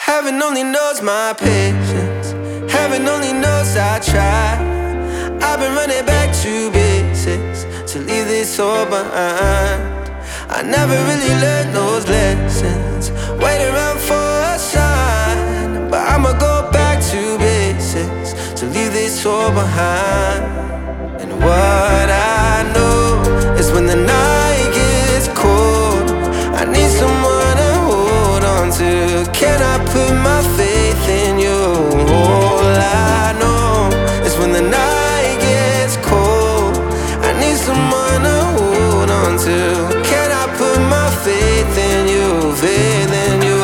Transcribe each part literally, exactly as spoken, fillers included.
Heaven only knows my patience. Heaven only knows I try. I've been running back to basics to leave this all behind. I never really learned those lessons, wait around for a sign. But I'ma go back to basics to leave this all behind. And what I know is when the night gets cold, I need someone to hold on to. Can I put my faith in you? All I know is when the night gets cold, I need someone to hold on to. Can I put my faith in you, faith in you?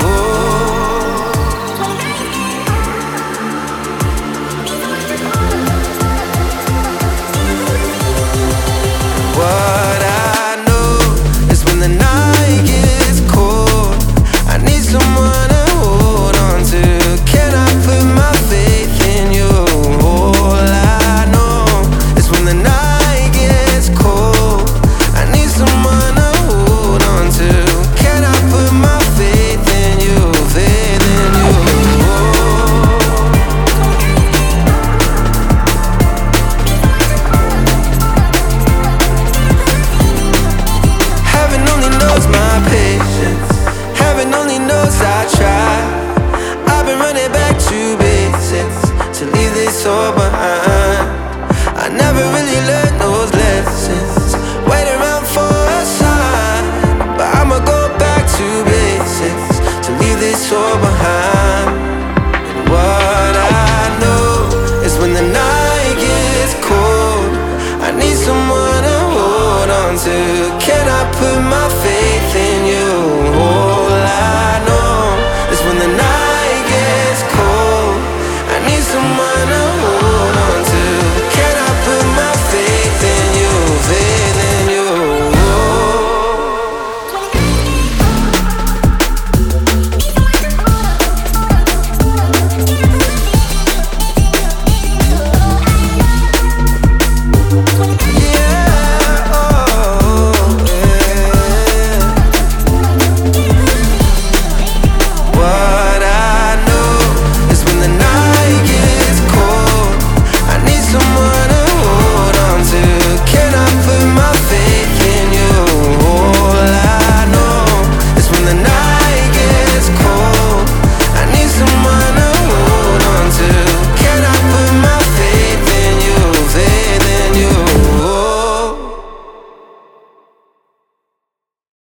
What I know is when the night gets cold, I need someone to hold on to. Can I put my faith in you? All I know is when the night gets cold, I need someone to hold on to. Can I put my faith in you, faith in you? Heaven only knows my patience. Heaven only knows I try. I've been running back to basics to leave this all behind. I never really learned those lessons, wait around for a sign. But I'ma go back to basics to leave this all behind. And what I know is when the night gets cold, I need someone to hold on to. Can I put my faith in you? All I know is when the night